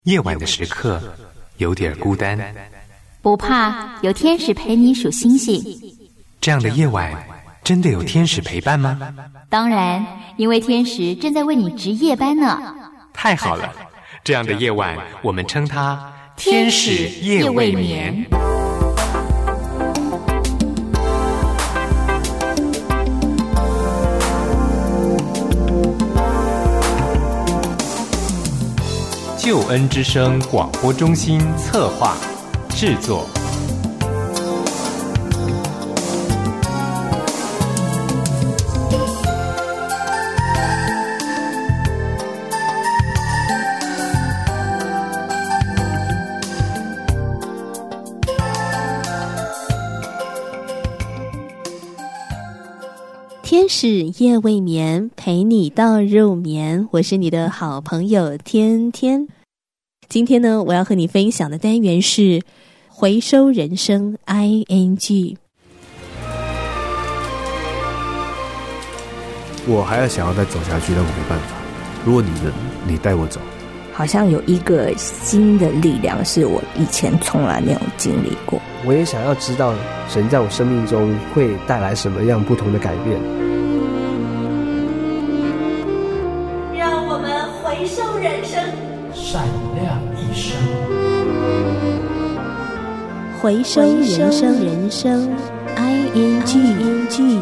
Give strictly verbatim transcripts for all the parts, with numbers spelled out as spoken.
夜晚的时刻有点孤单， 不怕，有天使陪你数星星。 这样的夜晚真的有天使陪伴吗？ 当然，因为天使正在为你值夜班呢。 太好了，这样的夜晚我们称它天使夜未眠。救恩之声广播中心策划制作。 天使夜未眠，陪你到入眠。我是你的好朋友天天。今天呢，我要和你分享的单元是回收人生 I N G。 我还要想要再走下去，但我没办法。如果你能，你带我走。 好像有一个新的力量是我以前从来没有经历过。 我也想要知道神在我生命中会带来什么样不同的改变。 让我们回收人生， 闪亮一生。 回收人生人生 I N G。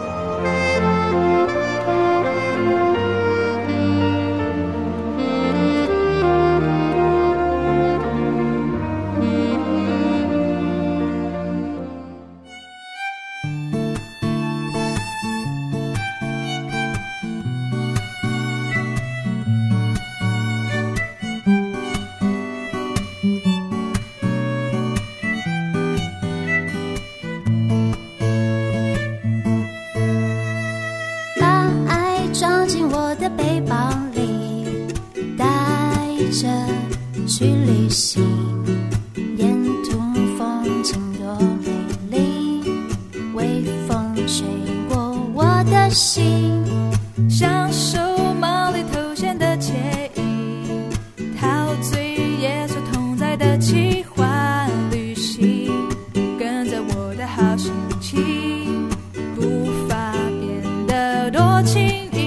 去旅行，沿途风景多美丽，微风吹过我的心，享受梦里头现的惬意，陶醉耶稣同在的奇幻旅行，跟着我的好心情，步伐变得多轻易。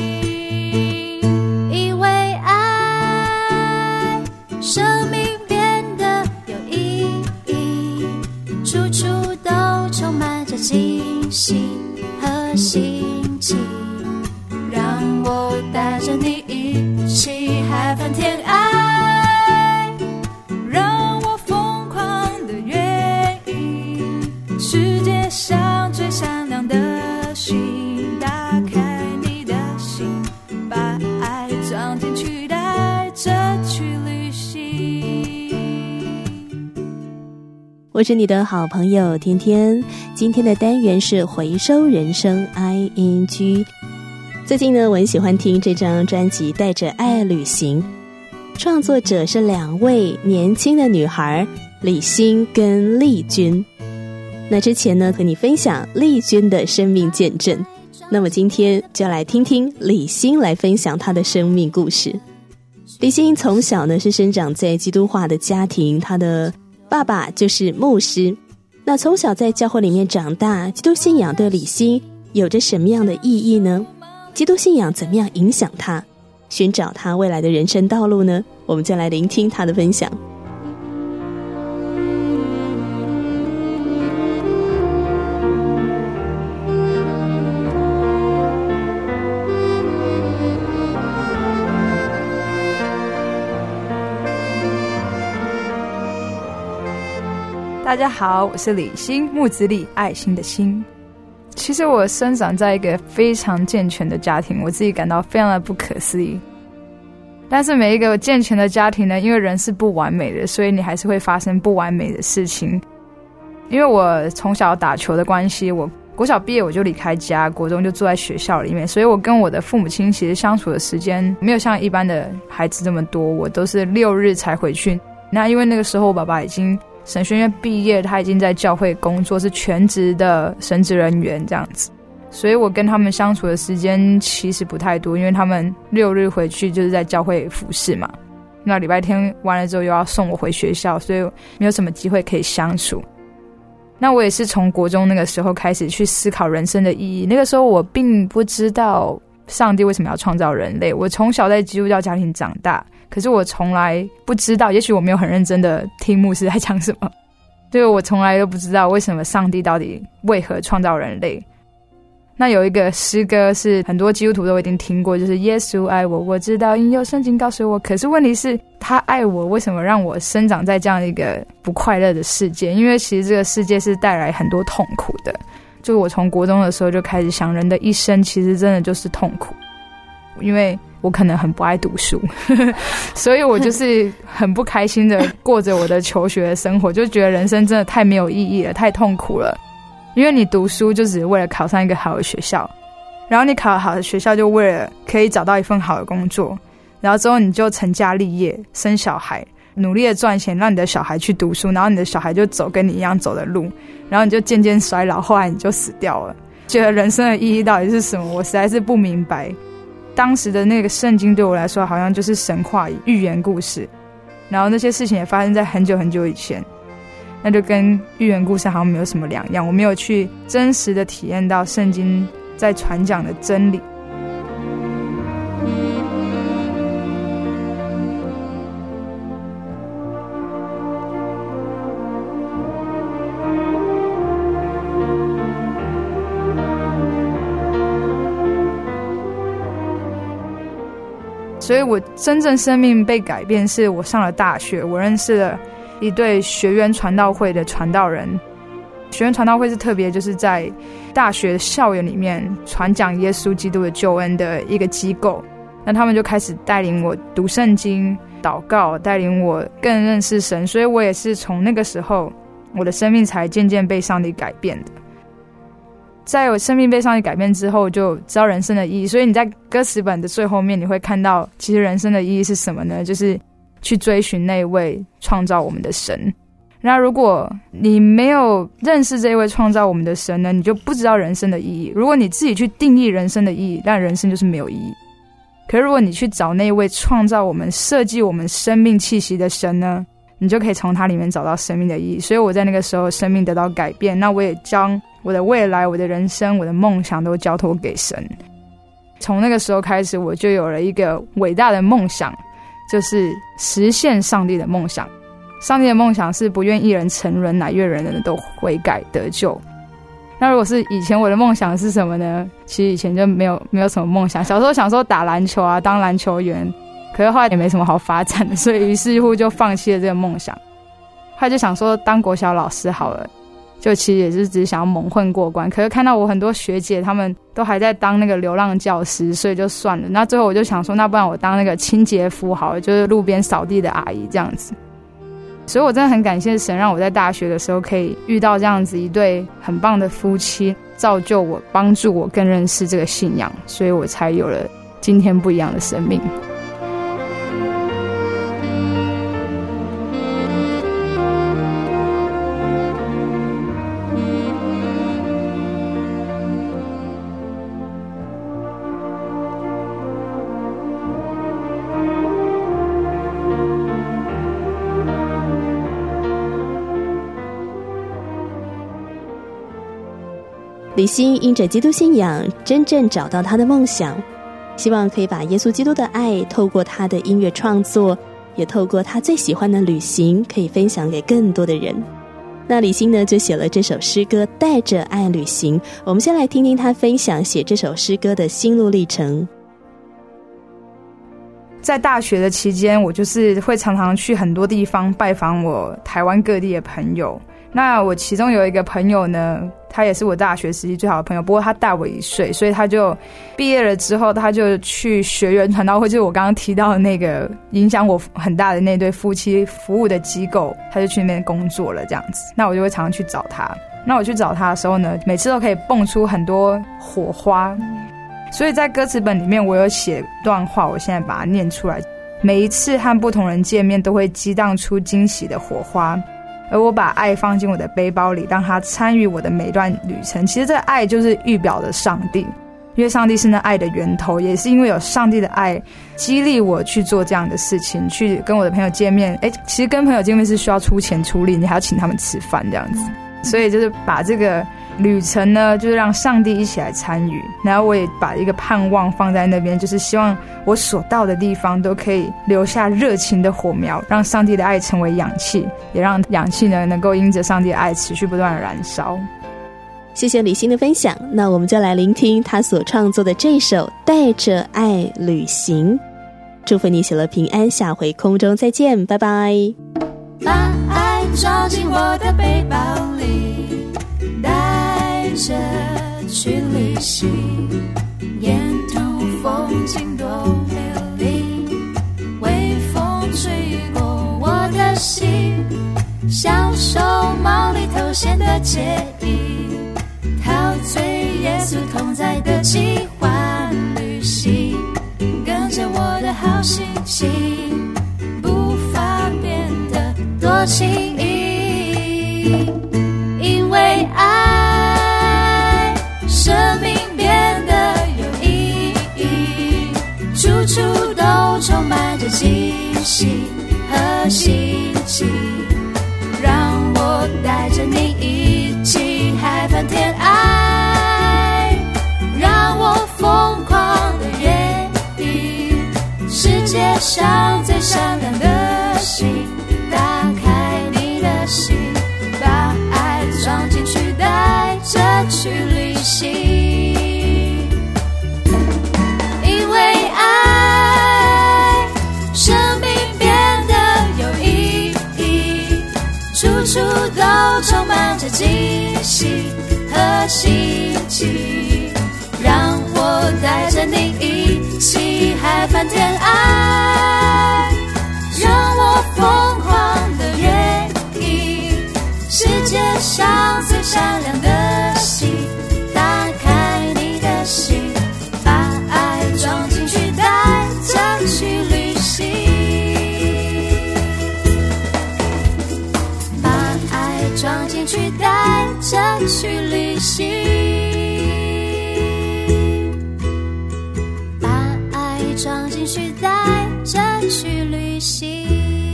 生命变得有意义，处处都充满着惊喜和新奇，让我带着你一起海翻天爱，让我疯狂的愿意，世界上最闪亮的星，打开你的心，把爱装进去，带着去旅行。 我是你的好朋友天天，今天的单元是回收人生 I N G。 最近呢，我很喜欢听这张专辑《带着爱旅行》，创作者是两位年轻的女孩李欣跟丽君。那之前呢，和你分享丽君的生命见证，那么今天就来听听李欣来分享她的生命故事。李欣从小呢是生长在基督化的家庭，她的爸爸就是牧师。那从小在教会里面长大，基督信仰对李欣有着什么样的意义呢？基督信仰怎么样影响他，寻找他未来的人生道路呢？我们就来聆听他的分享。 大家好，我是李欣，木子李，爱心的心。其实我生长在一个非常健全的家庭，我自己感到非常的不可思议。但是每一个健全的家庭呢，因为人是不完美的，所以你还是会发生不完美的事情。因为我从小打球的关系，我国小毕业我就离开家，国中就住在学校里面，所以我跟我的父母亲其实相处的时间没有像一般的孩子这么多，我都是六日才回去。那因为那个时候我爸爸已经神学院毕业，他已经在教会工作，是全职的神职人员这样子，所以我跟他们相处的时间其实不太多，因为他们六日回去就是在教会服侍嘛。 那礼拜天完了之后又要送我回学校，所以没有什么机会可以相处。那我也是从国中那个时候开始去思考人生的意义。那个时候我并不知道上帝为什么要创造人类，我从小在基督教家庭长大，可是我从来不知道，也许我没有很认真的听牧师在讲什么，所以我从来都不知道为什么上帝到底为何创造人类。那有一个诗歌是很多基督徒都一定听过，就是耶稣爱我，我知道因有圣经告诉我，可是问题是他爱我，为什么让我生长在这样一个不快乐的世界？因为其实这个世界是带来很多痛苦的。就我从国中的时候就开始想，人的一生其实真的就是痛苦，因为我可能很不爱读书所以我就是很不开心的过着我的求学的生活，就觉得人生真的太没有意义了，太痛苦了。因为你读书就只是为了考上一个好的学校，然后你考了好的学校就为了可以找到一份好的工作，然后之后你就成家立业生小孩，努力的赚钱让你的小孩去读书，然后你的小孩就走跟你一样走的路，然后你就渐渐衰老，后来你就死掉了。觉得人生的意义到底是什么，我实在是不明白。当时的那个圣经对我来说好像就是神话寓言故事，然后那些事情也发生在很久很久以前，那就跟寓言故事好像没有什么两样，我没有去真实的体验到圣经在传讲的真理。所以我真正生命被改变是我上了大学，我认识了一对学园传道会的传道人。学园传道会是特别就是在大学校园里面传讲耶稣基督的救恩的一个机构，那他们就开始带领我读圣经祷告，带领我更认识神，所以我也是从那个时候我的生命才渐渐被上帝改变的。在我生命被上帝改变之后，就知道人生的意义。所以你在歌词本的最后面你会看到，其实人生的意义是什么呢？就是去追寻那位创造我们的神。那如果你没有认识这位创造我们的神呢，你就不知道人生的意义。如果你自己去定义人生的意义，那人生就是没有意义。可是如果你去找那位创造我们设计我们生命气息的神呢，你就可以从他里面找到生命的意义。所以我在那个时候生命得到改变，那我也将我的未来我的人生我的梦想都交托给神。从那个时候开始我就有了一个伟大的梦想，就是实现上帝的梦想。上帝的梦想是不愿一人沉沦，乃愿人人都悔改得救。那如果是以前我的梦想是什么呢？其实以前就没有没有什么梦想。小时候想说打篮球啊，当篮球员，可是后来也没什么好发展的，所以于是乎就放弃了这个梦想。后来就想说当国小老师好了，就其实也是只想要蒙混过关。可是看到我很多学姐他们都还在当那个流浪教师，所以就算了。那最后我就想说，那不然我当那个清洁夫好了，就是路边扫地的阿姨这样子。所以我真的很感谢神，让我在大学的时候可以遇到这样子一对很棒的夫妻，造就我，帮助我更认识这个信仰，所以我才有了今天不一样的生命。 李欣因着基督信仰真正找到他的梦想，希望可以把耶稣基督的爱透过他的音乐创作，也透过他最喜欢的旅行，可以分享给更多的人。那李欣呢就写了这首诗歌《带着爱旅行》，我们先来听听他分享写这首诗歌的心路历程。 在大学的期间，我就是会常常去很多地方拜访我台湾各地的朋友。那我其中有一个朋友呢，他也是我大学时期最好的朋友，不过他大我一岁，所以他就毕业了之后，他就去学园传道会，就是我刚刚提到的那个影响我很大的那对夫妻服务的机构，他就去那边工作了这样子。那我就会常常去找他。那我去找他的时候呢，每次都可以蹦出很多火花。所以在歌词本里面我有写段话，我现在把它念出来。每一次和不同人见面都会激荡出惊喜的火花，而我把爱放进我的背包里，让他参与我的每段旅程。其实这个爱就是预表的上帝。 因为上帝是那爱的源头，也是因为有上帝的爱激励我去做这样的事情，去跟我的朋友见面。哎，其实跟朋友见面是需要出钱出力，你还要请他们吃饭这样子，所以就是把这个旅程呢，就是让上帝一起来参与，然后我也把一个盼望放在那边，就是希望我所到的地方都可以留下热情的火苗，让上帝的爱成为氧气，也让氧气呢能够因着上帝的爱持续不断的燃烧。 谢谢李欣的分享，那我们就来聆听他所创作的这首《带着爱旅行》。祝福你喜乐平安，下回空中再见，拜拜。 把爱装进我的背包里，带着去旅行，沿途风景多美丽，微风吹过我的心，享受梦里头显的惬意，陶醉耶稣同在的奇幻旅行，跟着我的好心情，步伐变得多轻易，因为爱生命变得有意义，处处都充满着惊喜和新奇，让我带着你一起海翻天爱，让我疯狂的约定，世界上最闪亮的星，打开你的心，把爱装进去，带着去旅行，因为爱生命变得有意义，处处都充满着惊喜和新奇，让我带着你一起海翻天爱，让我疯狂的约定，世界上最闪亮的星，打开你的心，把爱装进去，带着去旅行，把爱装进去，带着去旅行，把爱装进去，带着去旅行，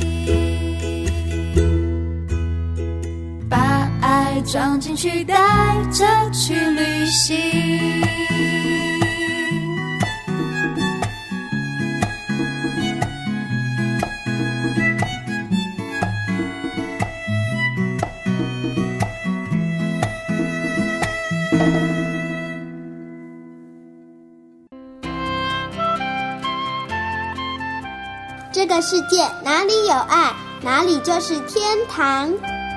把爱装进去，带着去旅行。 这个世界哪里有爱，哪里就是天堂。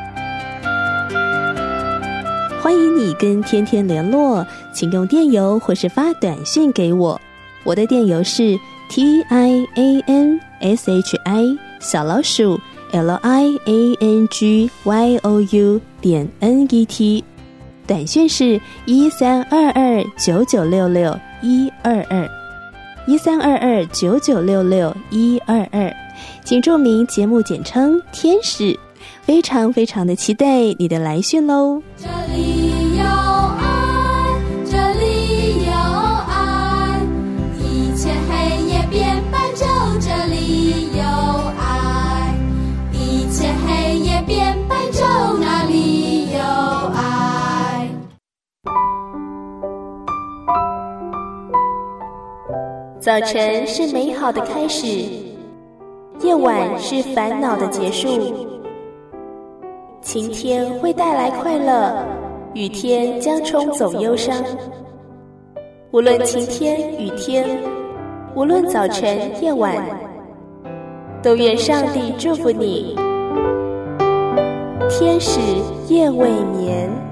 欢迎你跟天天联络，请用电邮或是发短讯给我，我的电邮是 T I A N S H I 小老鼠 L I A N G Y O U 点 N E T， 短讯是一三二二九九六六一二二一三二二九九六六一二二，请注明节目简称天使，非常非常的期待你的来讯喽。 这里有爱，这里有爱，一切黑夜变白，就这里有爱，一切黑夜变白，就那里有爱。 早晨是美好的开始，夜晚是烦恼的结束。晴天会带来快乐，雨天将冲走忧伤。无论晴天雨天，无论早晨夜晚，都愿上帝祝福你，天使夜未眠。